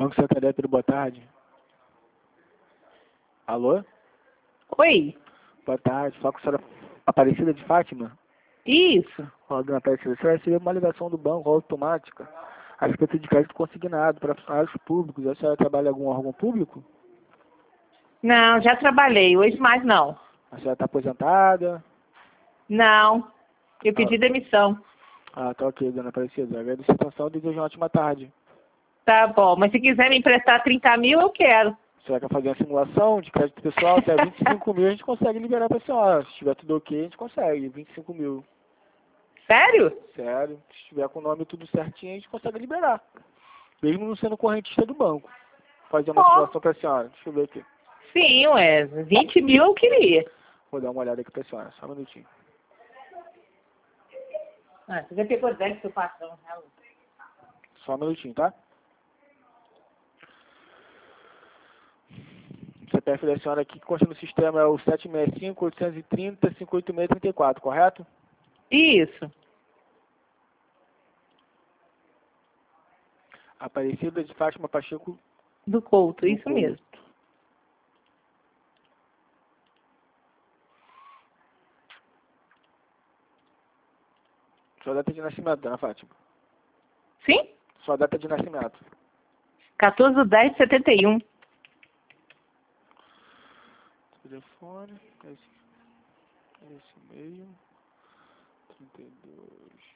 Banco Santander, boa tarde. Alô? Oi, Boa tarde. Fala com a senhora Aparecida de Fátima. isso. Ó, dona Aparecida, você vai receber uma ligação do banco automática a respeito de crédito consignado para funcionários públicos. A senhora trabalha em algum órgão público? Não, já trabalhei, hoje mais não. A senhora está aposentada? Não, eu pedi demissão. Tá ok, dona Aparecida. Agradeço a atenção e desejo uma ótima tarde. Tá bom, mas se quiser me emprestar 30 mil, eu quero. A senhora quer fazer uma simulação de crédito pessoal? Até 25 mil a gente consegue liberar para a senhora. Se estiver tudo ok, a gente consegue. 25 mil. Sério? Sério. Se estiver com o nome tudo certinho, a gente consegue liberar. Mesmo não sendo correntista do banco. Fazer uma simulação para a senhora. Deixa eu ver aqui. Sim, ué, 20 mil eu queria. Vou dar uma olhada aqui para a senhora. Só um minutinho. Você já pegou 10 do seu patrão, né? Só um minutinho, tá? O CPF da senhora aqui que consta no sistema é o 765-830-58634, correto? Isso. Aparecida de Fátima Pacheco Do Couto, do isso Couto. mesmo. Sua data de nascimento, dona Fátima. Sim? Sua data de nascimento. 14/10/71. Telefone, esse e-mail, 32.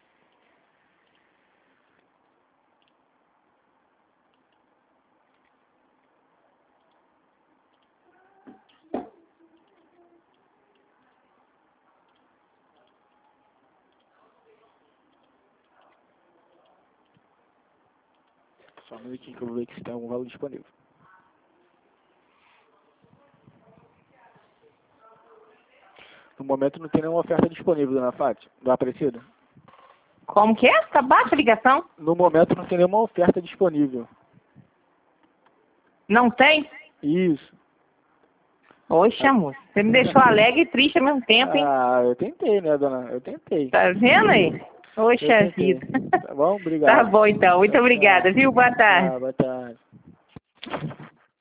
Só um minutinho que eu vou ver se tem algum valor disponível. No momento não tem nenhuma oferta disponível, dona Fátima, dona Aparecida. Como que é? Tá baixa a ligação? No momento não tem nenhuma oferta disponível. Não tem? Isso. Oxe, amor, você me deixou alegre e triste ao mesmo tempo, hein? Eu tentei, né, dona? Eu tentei. Tá vendo aí? Oxe, Eu a tentei. vida. Tá bom? Obrigado. Tá bom, então. Muito obrigada, viu? Boa tarde. Boa tarde.